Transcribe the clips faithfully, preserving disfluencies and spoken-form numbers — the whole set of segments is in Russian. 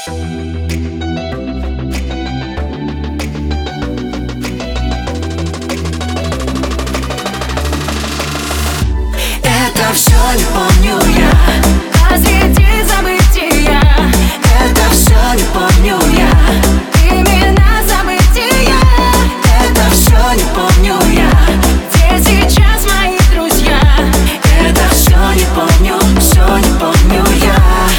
Это все не помню я, посреди забытия. это все не помню я, Имена забытия. это все не помню я, Где сейчас мои друзья? это все не помню, все не помню я.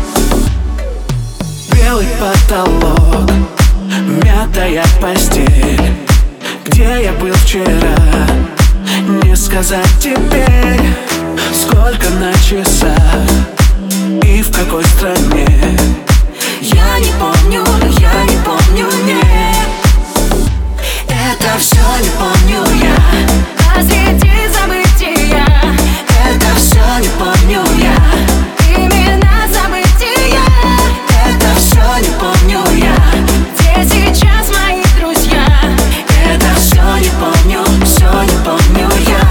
Белый потолок, мятая постель, где я был вчера, не сказать теперь. Сколько на часах и в какой стране, я не помню, я не помню, нет. Это все не помню я, Посреди забытия. это все не помню я, Имена забытия. это все не помню я, Где сейчас мои друзья? это все не помню, все не помню я.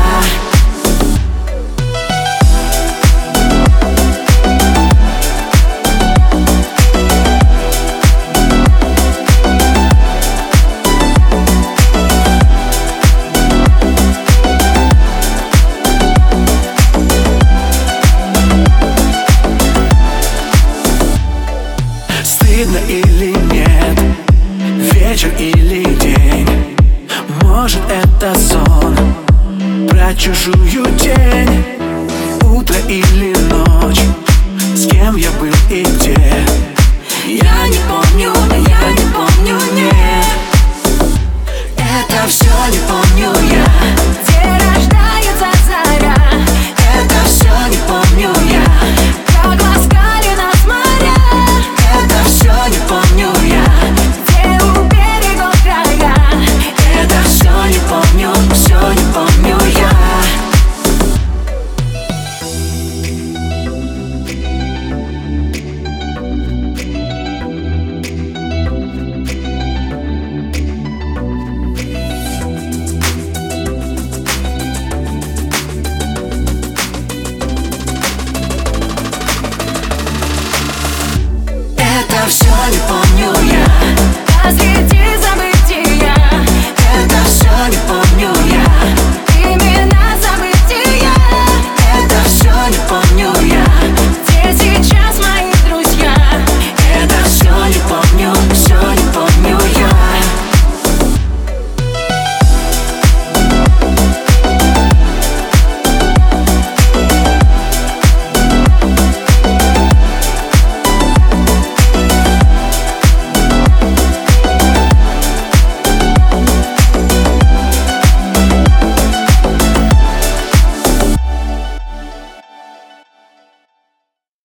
Стыдно или нет, вечер или день, может это сон про чужую тень. Утро или ночь, с кем я был и где, я не помню, я не помню, нет. Это все не помню я, Где рождается заря? это все не помню я, Как ласкали нас моря? это все не помню я, Где у берегов края? это все не помню, все не помню я. Это все не помню я, Посреди